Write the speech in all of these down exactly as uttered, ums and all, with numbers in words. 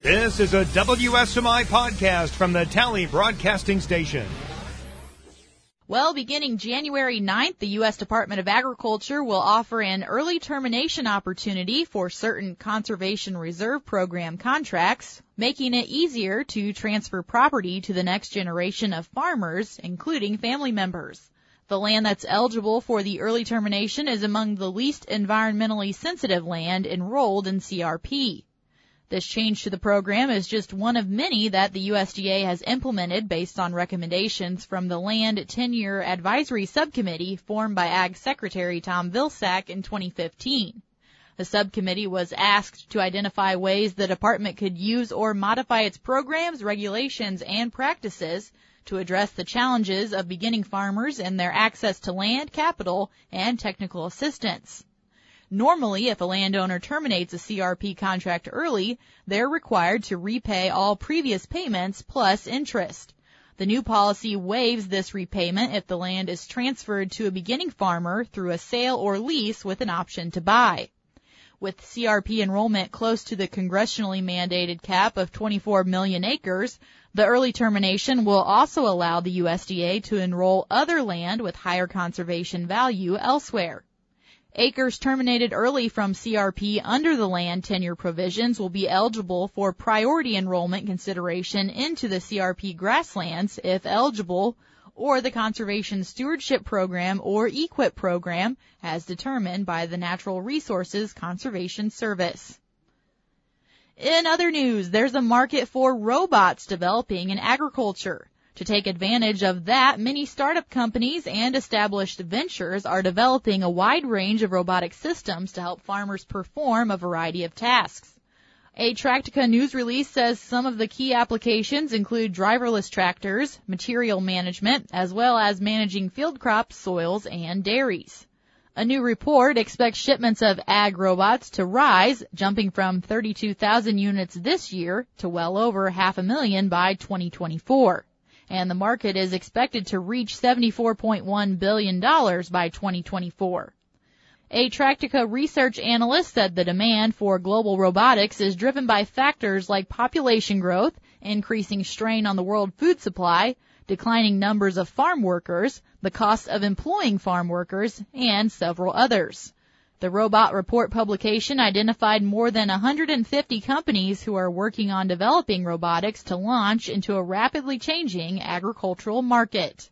This is a W S M I podcast from the Tally Broadcasting Station. Well, beginning January ninth, the U S Department of Agriculture will offer an early termination opportunity for certain Conservation Reserve Program contracts, making it easier to transfer property to the next generation of farmers, including family members. The land that's eligible for the early termination is among the least environmentally sensitive land enrolled in C R P. This change to the program is just one of many that the U S D A has implemented based on recommendations from the Land Tenure Advisory Subcommittee formed by Ag Secretary Tom Vilsack in twenty fifteen. The subcommittee was asked to identify ways the department could use or modify its programs, regulations, and practices to address the challenges of beginning farmers and their access to land, capital, and technical assistance. Normally, if a landowner terminates a C R P contract early, they're required to repay all previous payments plus interest. The new policy waives this repayment if the land is transferred to a beginning farmer through a sale or lease with an option to buy. With C R P enrollment close to the congressionally mandated cap of twenty-four million acres, the early termination will also allow the U S D A to enroll other land with higher conservation value elsewhere. Acres terminated early from C R P under the land tenure provisions will be eligible for priority enrollment consideration into the C R P grasslands if eligible, or the Conservation Stewardship Program or E Q I P program as determined by the Natural Resources Conservation Service. In other news, there's a market for robots developing in agriculture. To take advantage of that, many startup companies and established ventures are developing a wide range of robotic systems to help farmers perform a variety of tasks. A Tractica news release says some of the key applications include driverless tractors, material management, as well as managing field crops, soils, and dairies. A new report expects shipments of ag robots to rise, jumping from thirty-two thousand units this year to well over half a million by twenty twenty-four. And the market is expected to reach seventy-four point one billion dollars by twenty twenty-four. A Tractica research analyst said the demand for global robotics is driven by factors like population growth, increasing strain on the world food supply, declining numbers of farm workers, the cost of employing farm workers, and several others. The Robot Report publication identified more than one hundred fifty companies who are working on developing robotics to launch into a rapidly changing agricultural market.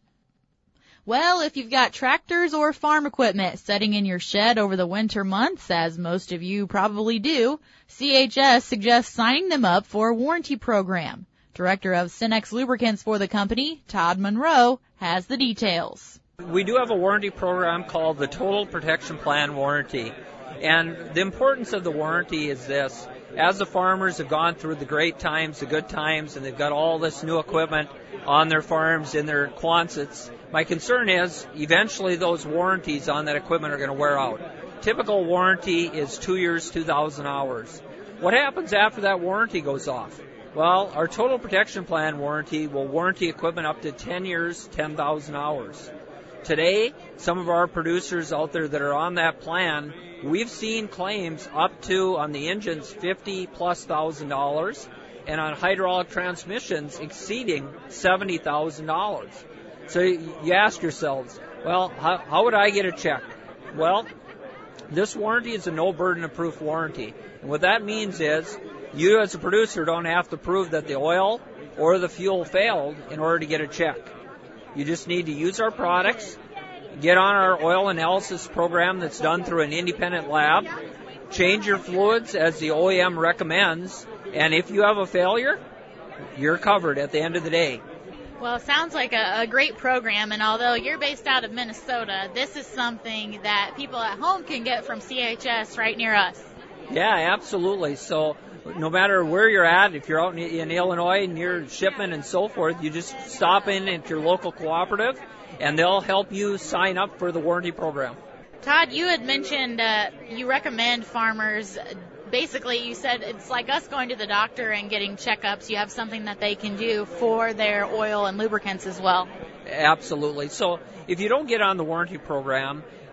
Well, if you've got tractors or farm equipment setting in your shed over the winter months, as most of you probably do, C H S suggests signing them up for a warranty program. Director of Cenex Lubricants for the company, Todd Monroe, has the details. We do have a warranty program called the Total Protection Plan Warranty. And the importance of the warranty is this. As the farmers have gone through the great times, the good times, and they've got all this new equipment on their farms, in their Quonsets, my concern is eventually those warranties on that equipment are going to wear out. Typical warranty is two years, two thousand hours. What happens after that warranty goes off? Well, our Total Protection Plan warranty will warranty equipment up to ten years, ten thousand hours. Today, some of our producers out there that are on that plan, we've seen claims up to, on the engines, fifty plus thousand dollars, and on hydraulic transmissions exceeding seventy thousand dollars. So you ask yourselves, well, how, how would I get a check? Well, this warranty is a no-burden-of-proof warranty. And what that means is you as a producer don't have to prove that the oil or the fuel failed in order to get a check. You just need to use our products, get on our oil analysis program that's done through an independent lab, change your fluids as the O E M recommends, and if you have a failure, you're covered at the end of the day. Well, it sounds like a, a great program, and although you're based out of Minnesota, this is something that people at home can get from C H S right near us. Yeah, absolutely. So no matter where you're at, if you're out in, in Illinois near Shipment and so forth, you just stop in at your local cooperative, and they'll help you sign up for the warranty program. Todd, you had mentioned uh, you recommend farmers, basically you said it's like us going to the doctor and getting checkups. You have something that they can do for their oil and lubricants as well. Absolutely. So if you don't get on the warranty program,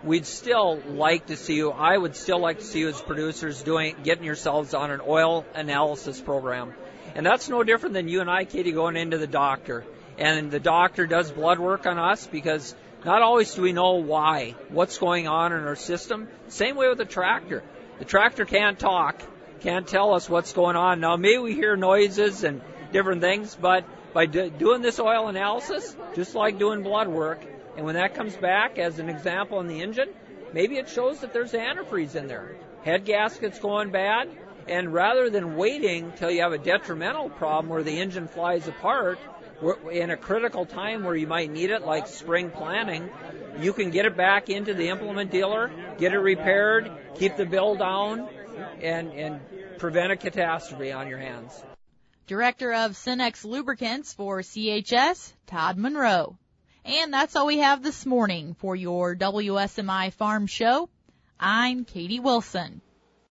we'd still like to see you, I would still like to see you as producers doing, getting yourselves on an oil analysis program. And that's no different than you and I, Katie, going into the doctor. And the doctor does blood work on us because not always do we know why, what's going on in our system. Same way with the tractor. The tractor can't talk, can't tell us what's going on. Now, maybe we hear noises and different things, but by do, doing this oil analysis, just like doing blood work, and when that comes back, as an example in the engine, maybe it shows that there's antifreeze in there. Head gasket's going bad, and rather than waiting till you have a detrimental problem where the engine flies apart, in a critical time where you might need it, like spring planning, you can get it back into the implement dealer, get it repaired, keep the bill down, and, and prevent a catastrophe on your hands. Director of Cenex Lubricants for C H S, Todd Monroe. And that's all we have this morning for your W S M I Farm Show. I'm Katie Wilson.